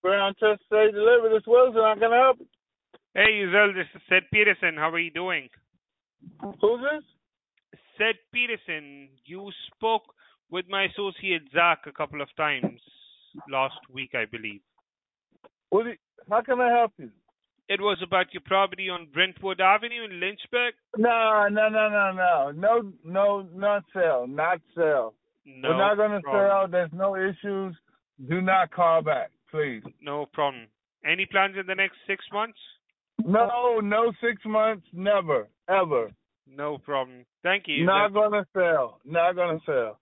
Brown Trust Say Deliver. This Wilson. How can I help you? Hey, Yuzel, this is Seth Peterson. How are you doing? Who's this? Seth Peterson, you spoke with my associate Zach a couple of times last week, I believe. How can I help you? It was about your property on Brentwood Avenue in Lynchburg. No, not sell, not sell. We're No not going to problem. sell. There's no issues. Do not call back, please. No problem. Any plans in the next 6 months? No 6 months, never, ever. No problem. Thank you. Not going to sell. Not going to sell.